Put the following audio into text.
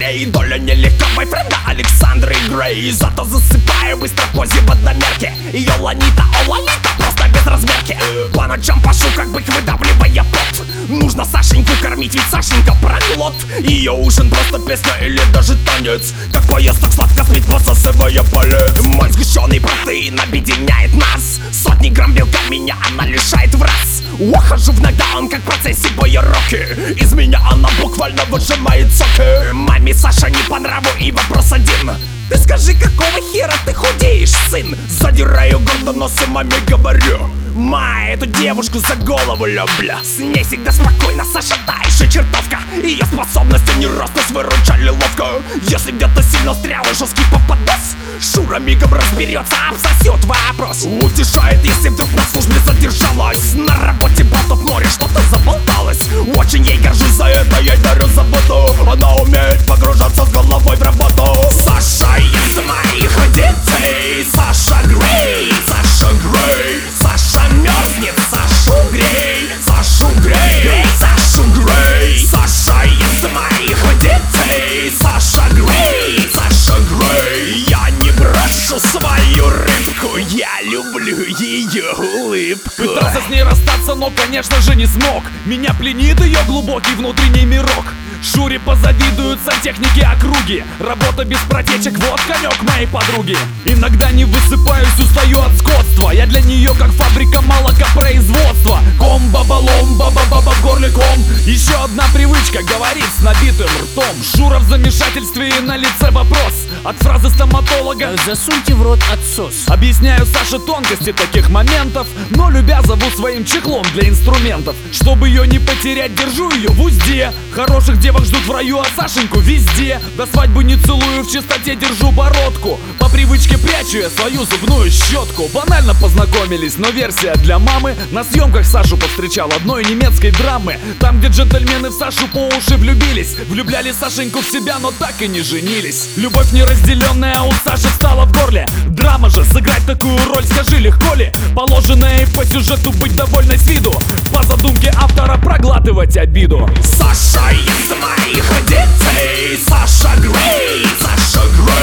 ей доля нелегка бойфренда Александры Грей. Зато засыпаю быстро в позе в одномерке. Ее Ланита, о Лолита, просто без размерки. По ночам пашу, как бык, выдавливая пот. Нужно Сашеньку кормить, ведь Сашенька проглот. Ее ужин просто песня или даже танец. Как поезд так сладко спит, посасывая палец. Мой сгущенный протеин объединяет нас. Сотни грамм белка меня она лишает в раз. Ухожу в нокдаун, как в процессе боя Рокки. Из меня она буквально выжимает соки. Маме Саша не по нраву и вопрос один: ты скажи, какого хера ты худеешь, сын? Задираю гордо нос и маме говорю: ма, эту девушку за голову люблю. С ней всегда спокойно, Саша та еще чертовка. Ее способности не ростность выручали ловко. Если где-то сильно стрял и жесткий попадос, Шура мигом разберется, обсосет вопрос. Утешает, если вдруг на службе задержалась. На работе болтов море, что-то заболталось. Очень ей горжусь за это, ей дарю заботу. Она умеет погружаться с головой в работу. Саша из моих детей, Саша Грей, Саша Грей. Саша мерзнет, Сашу грей, Сашу грей, Сашу грей. Саша из моих детей, Саша Грей, Саша Грей. Я не брошу свою рыбку, я люблю ее улыбку. Пытался с ней расстаться, но, конечно же, не смог. Меня пленит ее глубокий внутренний мирок. Шуре позавидуют сантехники округи. Работа без протечек, вот конек моей подруги. Иногда не высыпаюсь, устаю от скотства. Я для нее как фабрика молокопроизводства. Ком-баба-лом, баба-баба в горле ком. Еще одна привычка — говорить с набитым ртом. Шура в замешательстве и на лице вопрос от фразы стоматолога: засуньте в рот отсос. Объясняю Саше тонкости таких моментов, но любя зову своим чехлом для инструментов. Чтобы ее не потерять, держу ее в узде. Хороших девок ждут в раю, а Сашеньку везде. До свадьбы не целую, в чистоте держу бородку. По привычке прячу я свою зубную щетку. Банально познакомились, но версия для мамы. На съемках Сашу повстречал одной немецкой драмы. Там, где джентльмены в Сашу по уши влюбились. Влюбляли Сашеньку в себя, но так и не женились. Любовь неразделенная у Саши стала в горле. Драма же, сыграть такую роль, скажи, легко ли? Положенное по сюжету быть довольной с виду, по задумке автора проглатывать обиду. Саша из моих детей, Саша Грей, Саша Грей.